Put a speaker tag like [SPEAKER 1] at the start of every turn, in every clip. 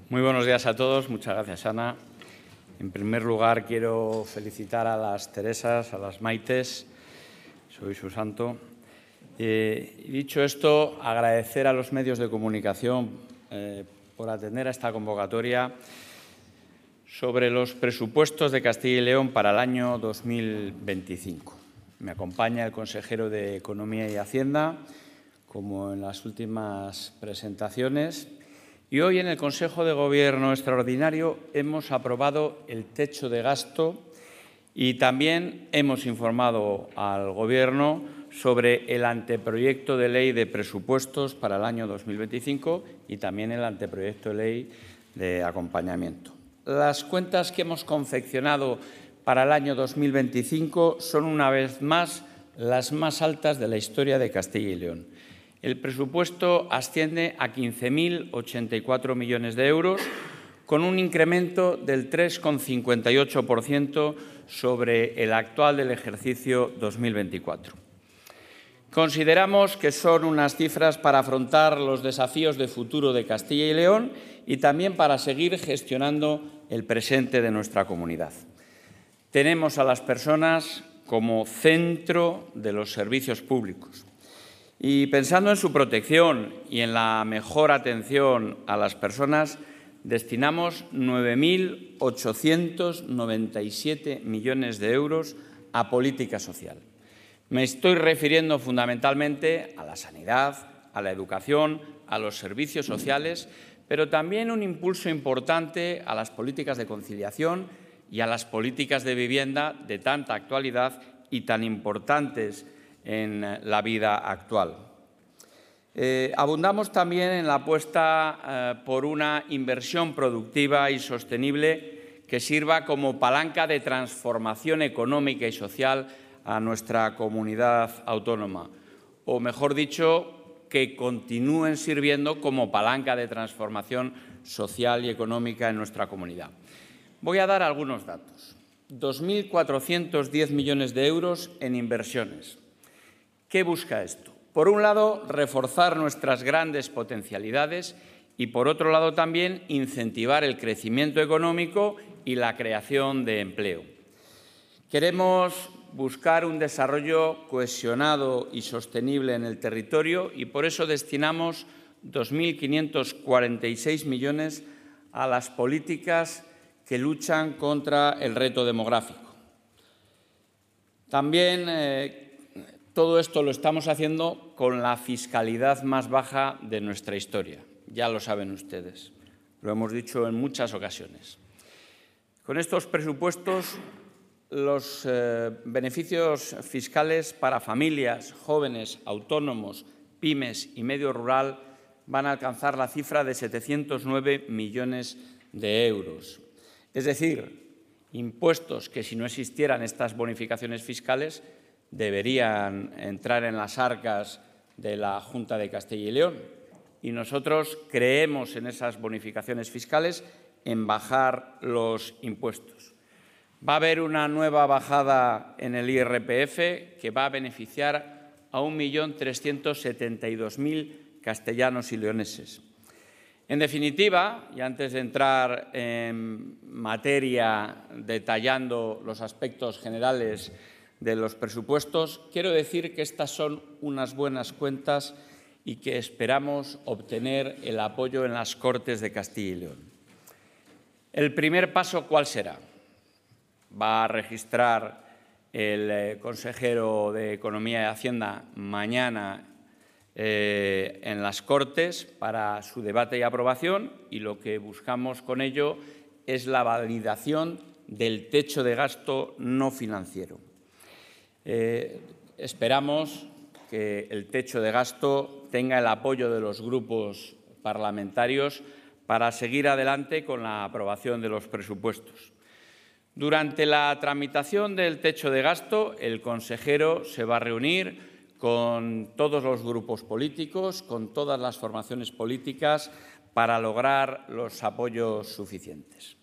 [SPEAKER 1] Muy buenos días a todos. Muchas gracias, Ana. En primer lugar, quiero felicitar a las Teresas, a las Maites. Soy su santo. Dicho esto, agradecer a los medios de comunicación por atender a esta convocatoria sobre los presupuestos de Castilla y León para el año 2025. Me acompaña el consejero de Economía y Hacienda, como en las últimas presentaciones. Y hoy en el Consejo de Gobierno extraordinario hemos aprobado el techo de gasto y también hemos informado al Gobierno sobre el anteproyecto de ley de presupuestos para el año 2025 y también el anteproyecto de ley de acompañamiento. Las cuentas que hemos confeccionado para el año 2025 son una vez más las más altas de la historia de Castilla y León. El presupuesto asciende a 15.084 millones de euros, con un incremento del 3,58% sobre el actual del ejercicio 2024. Consideramos que son unas cifras para afrontar los desafíos de futuro de Castilla y León y también para seguir gestionando el presente de nuestra comunidad. Tenemos a las personas como centro de los servicios públicos. Y pensando en su protección y en la mejor atención a las personas, destinamos 9.897 millones de euros a política social. Me estoy refiriendo fundamentalmente a la sanidad, a la educación, a los servicios sociales, pero también un impulso importante a las políticas de conciliación y a las políticas de vivienda de tanta actualidad y tan importantes en la vida actual. Abundamos también en la apuesta por una inversión productiva y sostenible que sirva como palanca de transformación económica y social a nuestra comunidad autónoma, o mejor dicho, que continúen sirviendo como palanca de transformación social y económica en nuestra comunidad. Voy a dar algunos datos. 2.410 millones de euros en inversiones. ¿Qué busca esto? Por un lado, reforzar nuestras grandes potencialidades y, por otro lado, también incentivar el crecimiento económico y la creación de empleo. Queremos buscar un desarrollo cohesionado y sostenible en el territorio y por eso destinamos 2.546 millones a las políticas que luchan contra el reto demográfico. También todo esto lo estamos haciendo con la fiscalidad más baja de nuestra historia. Ya lo saben ustedes, lo hemos dicho en muchas ocasiones. Con estos presupuestos, los beneficios fiscales para familias, jóvenes, autónomos, pymes y medio rural van a alcanzar la cifra de 709 millones de euros. Es decir, impuestos que si no existieran estas bonificaciones fiscales deberían entrar en las arcas de la Junta de Castilla y León. Y nosotros creemos en esas bonificaciones fiscales, en bajar los impuestos. Va a haber una nueva bajada en el IRPF que va a beneficiar a 1.372.000 castellanos y leoneses. En definitiva, y antes de entrar en materia detallando los aspectos generales de los presupuestos, quiero decir que estas son unas buenas cuentas y que esperamos obtener el apoyo en las Cortes de Castilla y León. El primer paso, ¿cuál será? Va a registrar el consejero de Economía y Hacienda mañana en las Cortes para su debate y aprobación y lo que buscamos con ello es la validación del techo de gasto no financiero. Esperamos que el techo de gasto tenga el apoyo de los grupos parlamentarios para seguir adelante con la aprobación de los presupuestos. Durante la tramitación del techo de gasto, el consejero se va a reunir con todos los grupos políticos, con todas las formaciones políticas, para lograr los apoyos suficientes.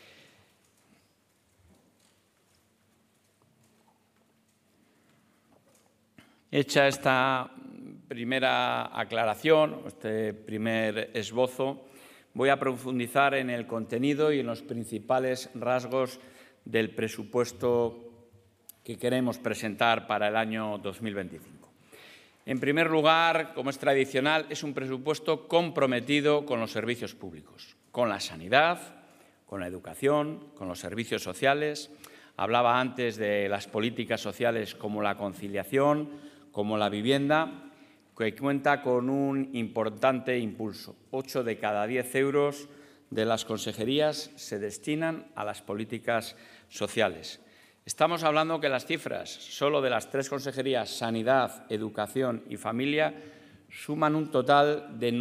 [SPEAKER 1] Hecha esta primera aclaración, este primer esbozo, voy a profundizar en el contenido y en los principales rasgos del presupuesto que queremos presentar para el año 2025. En primer lugar, como es tradicional, es un presupuesto comprometido con los servicios públicos, con la sanidad, con la educación, con los servicios sociales. Hablaba antes de las políticas sociales como la conciliación, como la vivienda, que cuenta con un importante impulso. 8 de cada 10 euros de las consejerías se destinan a las políticas sociales. Estamos hablando que las cifras solo de las 3 consejerías, Sanidad, Educación y Familia, suman un total de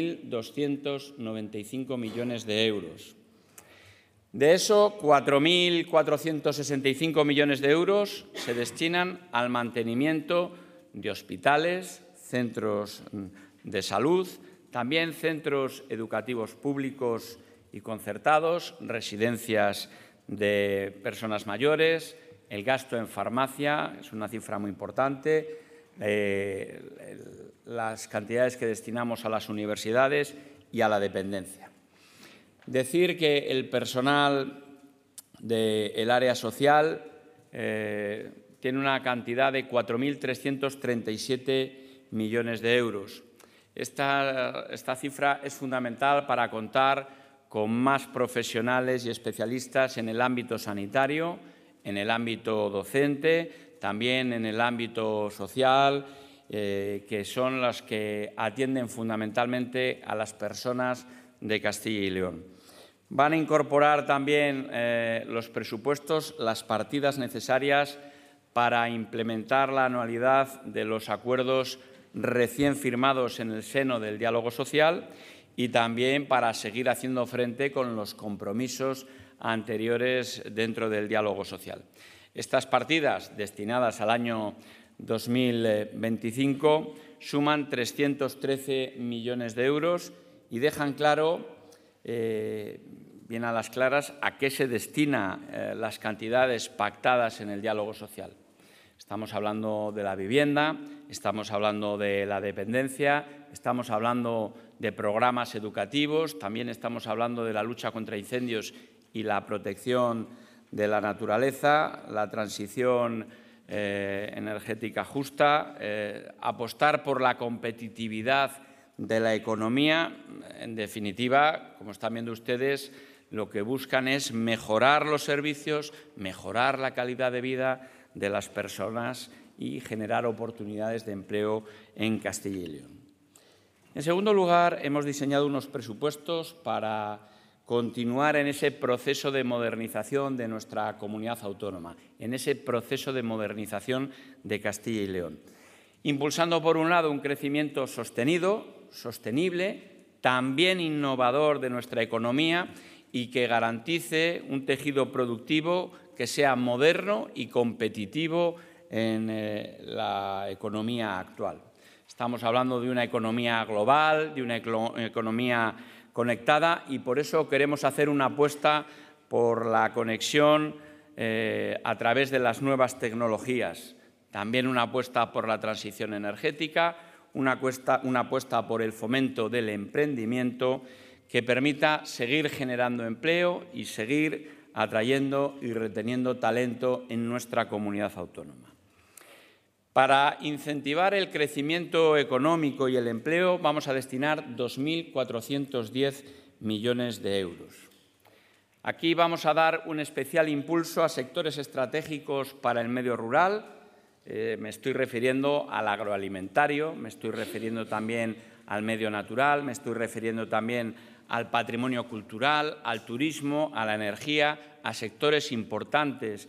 [SPEAKER 1] 9.295 millones de euros. De eso, 4.465 millones de euros se destinan al mantenimiento de hospitales, centros de salud, también centros educativos públicos y concertados, residencias de personas mayores, el gasto en farmacia, es una cifra muy importante, las cantidades que destinamos a las universidades y a la dependencia. Decir que el personal del área social tiene una cantidad de 4.337 millones de euros. Esta cifra es fundamental para contar con más profesionales y especialistas en el ámbito sanitario, en el ámbito docente, también en el ámbito social, que son las que atienden fundamentalmente a las personas de Castilla y León. Van a incorporar también los presupuestos las partidas necesarias para implementar la anualidad de los acuerdos recién firmados en el seno del diálogo social y también para seguir haciendo frente con los compromisos anteriores dentro del diálogo social. Estas partidas destinadas al año 2025 suman 313 millones de euros y dejan claro, bien a las claras, a qué se destinan las cantidades pactadas en el diálogo social. Estamos hablando de la vivienda, estamos hablando de la dependencia, estamos hablando de programas educativos, también estamos hablando de la lucha contra incendios y la protección de la naturaleza, la transición energética justa, apostar por la competitividad de la economía. En definitiva, como están viendo ustedes, lo que buscan es mejorar los servicios, mejorar la calidad de vida de las personas y generar oportunidades de empleo en Castilla y León. En segundo lugar, hemos diseñado unos presupuestos para continuar en ese proceso de modernización de nuestra comunidad autónoma, en ese proceso de modernización de Castilla y León, impulsando, por un lado, un crecimiento sostenido, sostenible, también innovador de nuestra economía y que garantice un tejido productivo que sea moderno y competitivo en la economía actual. Estamos hablando de una economía global, de una economía conectada y por eso queremos hacer una apuesta por la conexión a través de las nuevas tecnologías. También una apuesta por la transición energética, una apuesta por el fomento del emprendimiento que permita seguir generando empleo y seguir atrayendo y reteniendo talento en nuestra comunidad autónoma. Para incentivar el crecimiento económico y el empleo vamos a destinar 2.410 millones de euros. Aquí vamos a dar un especial impulso a sectores estratégicos para el medio rural. Me estoy refiriendo al agroalimentario, me estoy refiriendo también al medio natural, me estoy refiriendo también al patrimonio cultural, al turismo, a la energía, a sectores importantes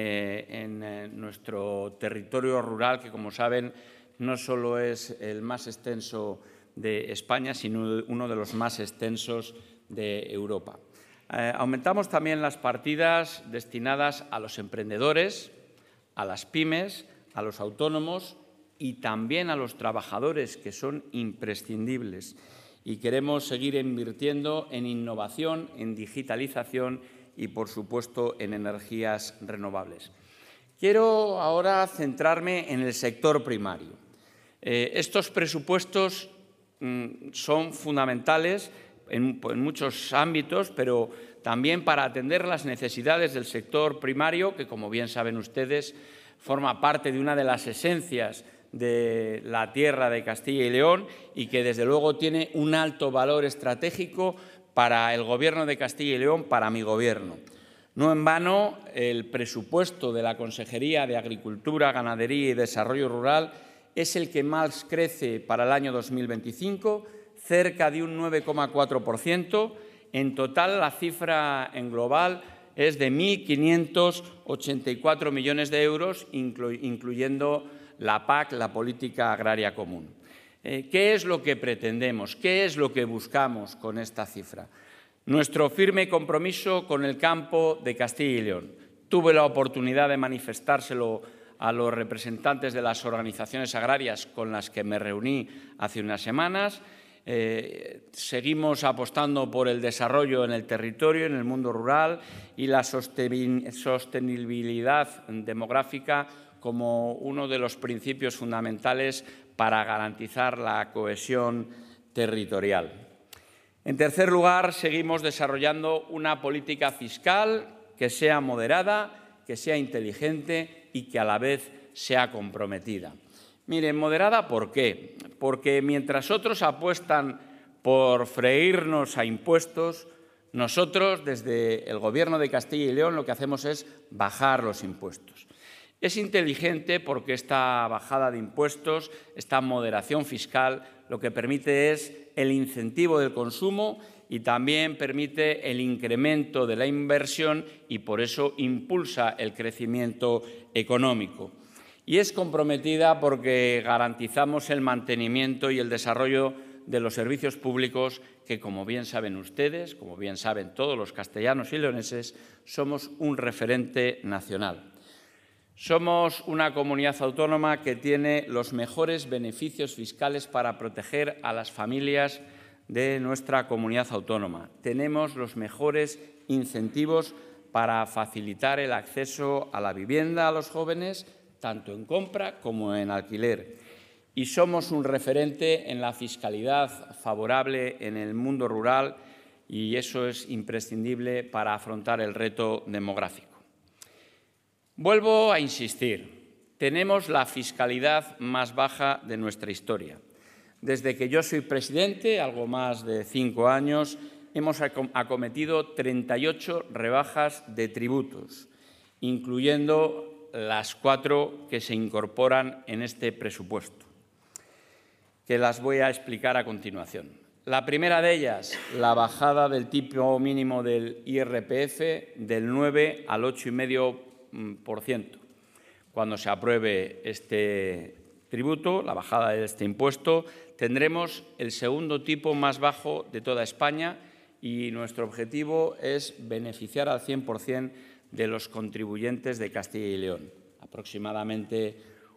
[SPEAKER 1] en nuestro territorio rural, que, como saben, no solo es el más extenso de España, sino uno de los más extensos de Europa. Aumentamos también las partidas destinadas a los emprendedores, a las pymes, a los autónomos y también a los trabajadores, que son imprescindibles. Y queremos seguir invirtiendo en innovación, en digitalización y, por supuesto, en energías renovables. Quiero ahora centrarme en el sector primario. Estos presupuestos son fundamentales en muchos ámbitos, pero también para atender las necesidades del sector primario, que, como bien saben ustedes, forma parte de una de las esencias de la tierra de Castilla y León y que, desde luego, tiene un alto valor estratégico para el Gobierno de Castilla y León, para mi Gobierno. No en vano, el presupuesto de la Consejería de Agricultura, Ganadería y Desarrollo Rural es el que más crece para el año 2025, cerca de un 9,4%. En total, la cifra en global es de 1.584 millones de euros, incluyendo la PAC, la Política Agraria Común. ¿Qué es lo que pretendemos? ¿Qué es lo que buscamos con esta cifra? Nuestro firme compromiso con el campo de Castilla y León. Tuve la oportunidad de manifestárselo a los representantes de las organizaciones agrarias con las que me reuní hace unas semanas. Seguimos apostando por el desarrollo en el territorio, en el mundo rural, y la sostenibilidad demográfica como uno de los principios fundamentales para garantizar la cohesión territorial. En tercer lugar, seguimos desarrollando una política fiscal que sea moderada, que sea inteligente y que a la vez sea comprometida. Miren, moderada, ¿por qué? Porque mientras otros apuestan por freírnos a impuestos, nosotros, desde el Gobierno de Castilla y León, lo que hacemos es bajar los impuestos. Es inteligente porque esta bajada de impuestos, esta moderación fiscal, lo que permite es el incentivo del consumo y también permite el incremento de la inversión y, por eso, impulsa el crecimiento económico. Y es comprometida porque garantizamos el mantenimiento y el desarrollo de los servicios públicos que, como bien saben ustedes, como bien saben todos los castellanos y leoneses, somos un referente nacional. Somos una comunidad autónoma que tiene los mejores beneficios fiscales para proteger a las familias de nuestra comunidad autónoma. Tenemos los mejores incentivos para facilitar el acceso a la vivienda a los jóvenes, tanto en compra como en alquiler. Y somos un referente en la fiscalidad favorable en el mundo rural, y eso es imprescindible para afrontar el reto demográfico. Vuelvo a insistir, tenemos la fiscalidad más baja de nuestra historia. Desde que yo soy presidente, algo más de 5 años, hemos acometido 38 rebajas de tributos, incluyendo las 4 que se incorporan en este presupuesto, que las voy a explicar a continuación. La primera de ellas, la bajada del tipo mínimo del IRPF del 9 al 8,5%. Cuando se apruebe este tributo, la bajada de este impuesto, tendremos el segundo tipo más bajo de toda España y nuestro objetivo es beneficiar al 100% de los contribuyentes de Castilla y León, aproximadamente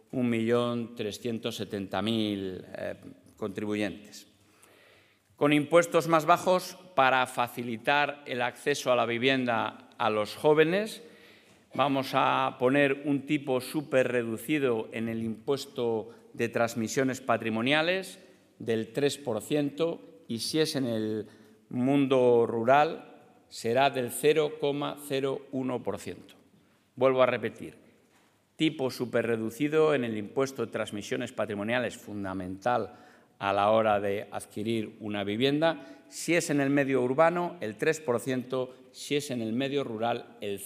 [SPEAKER 1] 1.370.000 contribuyentes. Con impuestos más bajos para facilitar el acceso a la vivienda a los jóvenes, vamos a poner un tipo súper reducido en el impuesto de transmisiones patrimoniales del 3% y, si es en el mundo rural, será del 0,01%. Vuelvo a repetir, tipo súper reducido en el impuesto de transmisiones patrimoniales, fundamental a la hora de adquirir una vivienda. Si es en el medio urbano, el 3%, si es en el medio rural, el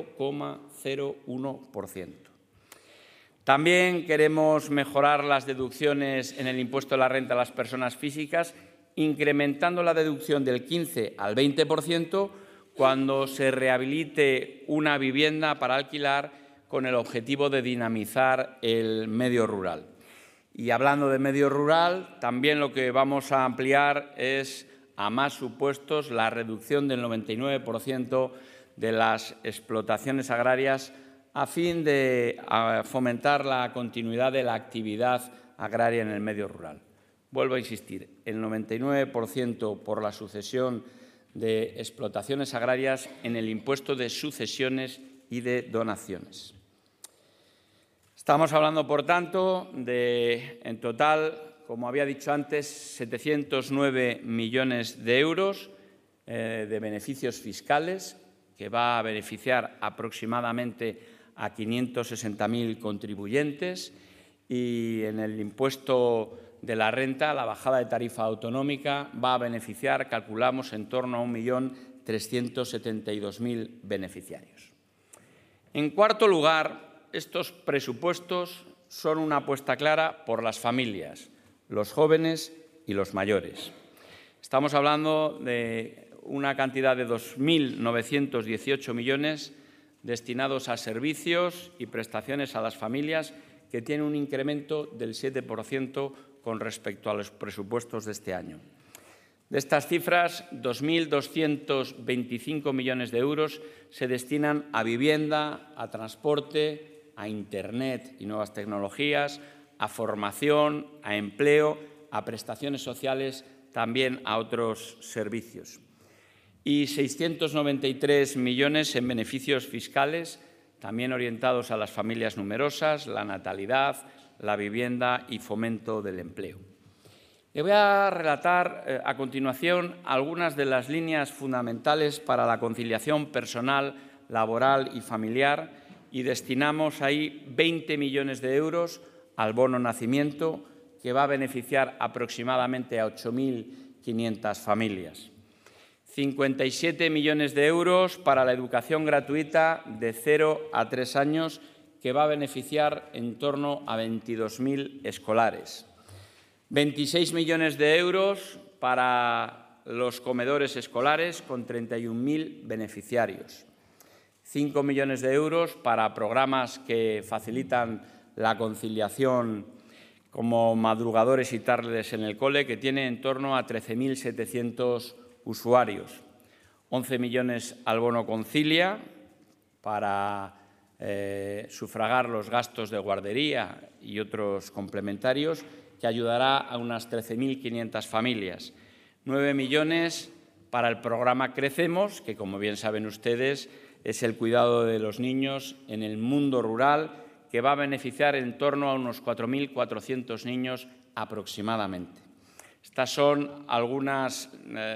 [SPEAKER 1] 0,01%. También queremos mejorar las deducciones en el impuesto de la renta a las personas físicas, incrementando la deducción del 15 al 20% cuando se rehabilite una vivienda para alquilar, con el objetivo de dinamizar el medio rural. Y hablando de medio rural, también lo que vamos a ampliar es a más supuestos la reducción del 99% de las explotaciones agrarias a fin de fomentar la continuidad de la actividad agraria en el medio rural. Vuelvo a insistir, el 99% por la sucesión de explotaciones agrarias en el impuesto de sucesiones y de donaciones. Estamos hablando, por tanto, de, en total, como había dicho antes, 709 millones de euros de beneficios fiscales, que va a beneficiar aproximadamente a 560.000 contribuyentes, y en el impuesto de la renta, la bajada de tarifa autonómica va a beneficiar, calculamos, en torno a 1.372.000 beneficiarios. En cuarto lugar, estos presupuestos son una apuesta clara por las familias, los jóvenes y los mayores. Estamos hablando de una cantidad de 2.918 millones destinados a servicios y prestaciones a las familias, que tiene un incremento del 7% con respecto a los presupuestos de este año. De estas cifras, 2.225 millones de euros se destinan a vivienda, a transporte, a Internet y nuevas tecnologías, a formación, a empleo, a prestaciones sociales, también a otros servicios. Y 693 millones en beneficios fiscales, también orientados a las familias numerosas, la natalidad, la vivienda y fomento del empleo. Le voy a relatar a continuación algunas de las líneas fundamentales para la conciliación personal, laboral y familiar, y destinamos ahí 20 millones de euros al bono nacimiento, que va a beneficiar aproximadamente a 8.500 familias. 57 millones de euros para la educación gratuita de 0 a 3 años, que va a beneficiar en torno a 22.000 escolares. 26 millones de euros para los comedores escolares, con 31.000 beneficiarios. 5 millones de euros para programas que facilitan la conciliación, como madrugadores y tardes en el cole, que tiene en torno a 13.700 usuarios. 11 millones al bono concilia para sufragar los gastos de guardería y otros complementarios, que ayudará a unas 13.500 familias. 9 millones para el programa Crecemos, que, como bien saben ustedes, es el cuidado de los niños en el mundo rural, que va a beneficiar en torno a unos 4.400 niños aproximadamente. Estas son algunas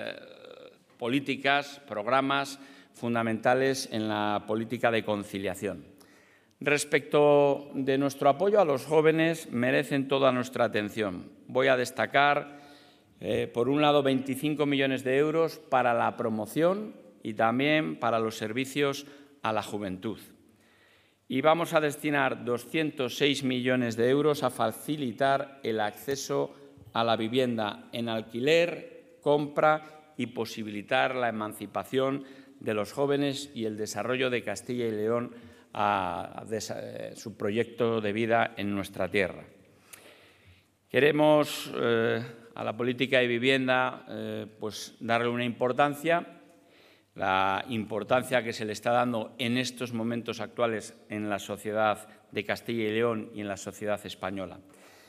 [SPEAKER 1] políticas, programas fundamentales en la política de conciliación. Respecto de nuestro apoyo a los jóvenes, merecen toda nuestra atención. Voy a destacar, por un lado, 25 millones de euros para la promoción y también para los servicios a la juventud. Y vamos a destinar 206 millones de euros a facilitar el acceso a la vivienda en alquiler, compra y posibilitar la emancipación de los jóvenes y el desarrollo de Castilla y León a su proyecto de vida en nuestra tierra. Queremos a la política de vivienda pues darle una importancia, la importancia que se le está dando en estos momentos actuales en la sociedad de Castilla y León y en la sociedad española.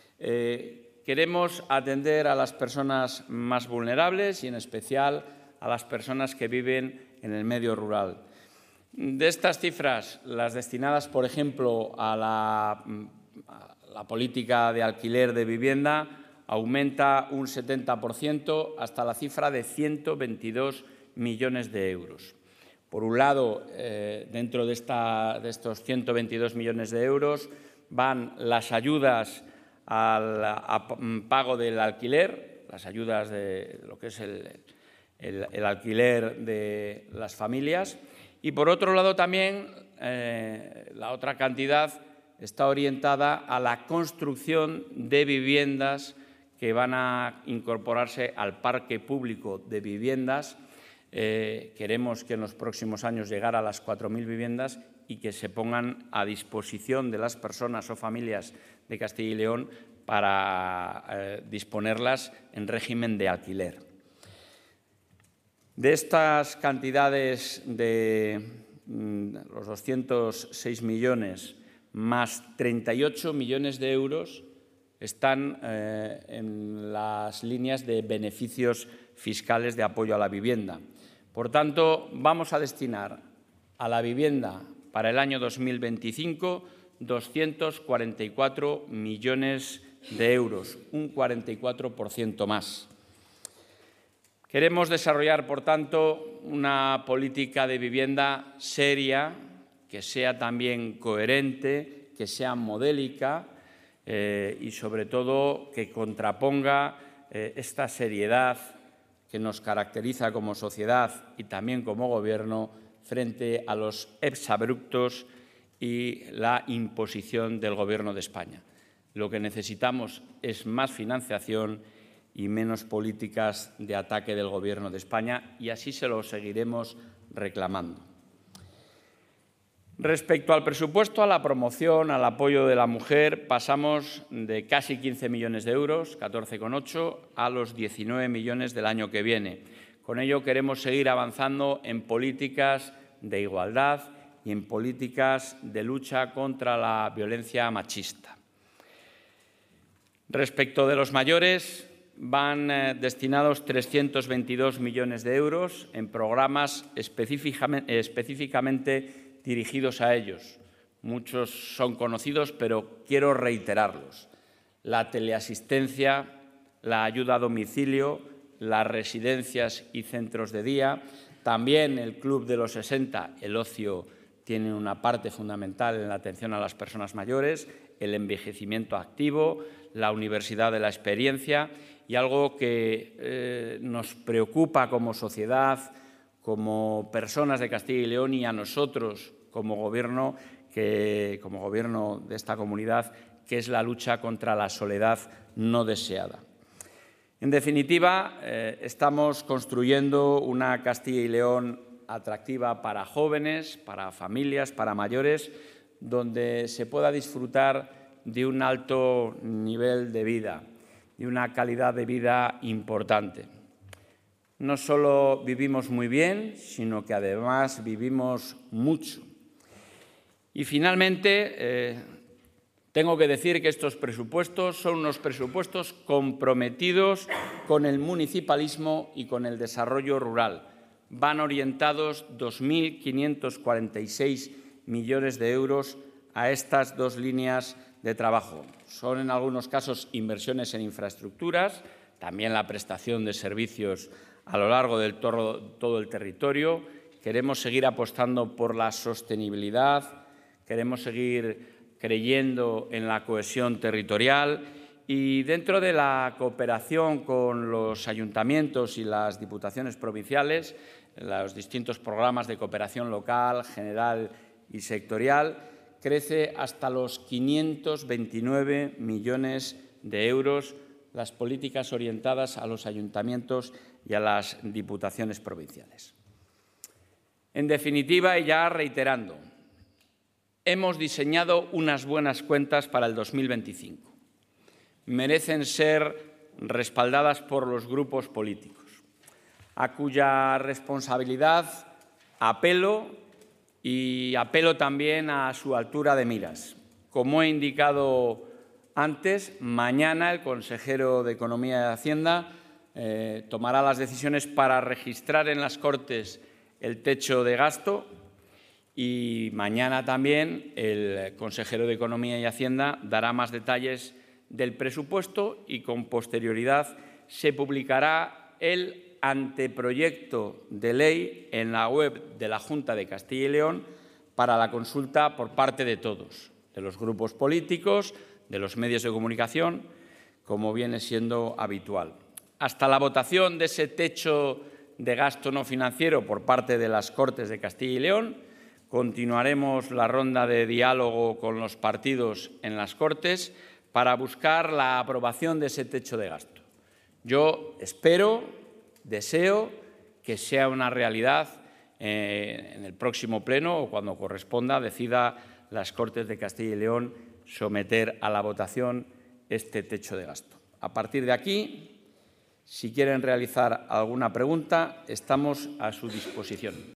[SPEAKER 1] Queremos atender a las personas más vulnerables y, en especial, a las personas que viven en el medio rural. De estas cifras, las destinadas, por ejemplo, a la política de alquiler de vivienda, aumenta un 70% hasta la cifra de 122 millones de euros. Por un lado, dentro de estos 122 millones de euros van las ayudas al pago del alquiler, las ayudas de lo que es el alquiler de las familias, y por otro lado también la otra cantidad está orientada a la construcción de viviendas que van a incorporarse al parque público de viviendas. Queremos que en los próximos años llegar a las 4.000 viviendas y que se pongan a disposición de las personas o familias de Castilla y León para disponerlas en régimen de alquiler. De estas cantidades de los 206 millones más 38 millones de euros están en las líneas de beneficios fiscales de apoyo a la vivienda. Por tanto, vamos a destinar a la vivienda para el año 2025 244 millones de euros, un 44% más. Queremos desarrollar, por tanto, una política de vivienda seria, que sea también coherente, que sea modélica y, sobre todo, que contraponga esta seriedad que nos caracteriza como sociedad y también como Gobierno frente a los exabruptos y la imposición del Gobierno de España. Lo que necesitamos es más financiación y menos políticas de ataque del Gobierno de España, y así se lo seguiremos reclamando. Respecto al presupuesto, a la promoción, al apoyo de la mujer, pasamos de casi 15 millones de euros, 14,8, a los 19 millones del año que viene. Con ello queremos seguir avanzando en políticas de igualdad y en políticas de lucha contra la violencia machista. Respecto de los mayores, van destinados 322 millones de euros en programas específicamente dirigidos a ellos. Muchos son conocidos, pero quiero reiterarlos. La teleasistencia, la ayuda a domicilio, las residencias y centros de día, también el Club de los 60, el ocio tiene una parte fundamental en la atención a las personas mayores, el envejecimiento activo, la Universidad de la Experiencia y algo que nos preocupa como sociedad, como personas de Castilla y León y a nosotros como Gobierno de esta comunidad, que es la lucha contra la soledad no deseada. En definitiva, estamos construyendo una Castilla y León atractiva para jóvenes, para familias, para mayores, donde se pueda disfrutar de un alto nivel de vida y una calidad de vida importante. No solo vivimos muy bien, sino que además vivimos mucho. Y finalmente, tengo que decir que estos presupuestos son unos presupuestos comprometidos con el municipalismo y con el desarrollo rural. Van orientados 2.546 millones de euros a estas dos líneas de trabajo. Son en algunos casos inversiones en infraestructuras, también la prestación de servicios a lo largo de todo el territorio. Queremos seguir apostando por la sostenibilidad, queremos seguir creyendo en la cohesión territorial y dentro de la cooperación con los ayuntamientos y las diputaciones provinciales, los distintos programas de cooperación local, general y sectorial, crece hasta los 529 millones de euros las políticas orientadas a los ayuntamientos y a las diputaciones provinciales. En definitiva, y ya reiterando, hemos diseñado unas buenas cuentas para el 2025. Merecen ser respaldadas por los grupos políticos, a cuya responsabilidad apelo también a su altura de miras. Como he indicado antes, mañana el consejero de Economía y Hacienda tomará las decisiones para registrar en las Cortes el techo de gasto y mañana también el consejero de Economía y Hacienda dará más detalles del presupuesto y con posterioridad se publicará el anteproyecto de ley en la web de la Junta de Castilla y León para la consulta por parte de todos, de los grupos políticos, de los medios de comunicación, como viene siendo habitual. Hasta la votación de ese techo de gasto no financiero por parte de las Cortes de Castilla y León, continuaremos la ronda de diálogo con los partidos en las Cortes para buscar la aprobación de ese techo de gasto. Yo deseo que sea una realidad en el próximo pleno o cuando corresponda decida las Cortes de Castilla y León someter a la votación este techo de gasto. A partir de aquí, si quieren realizar alguna pregunta, estamos a su disposición.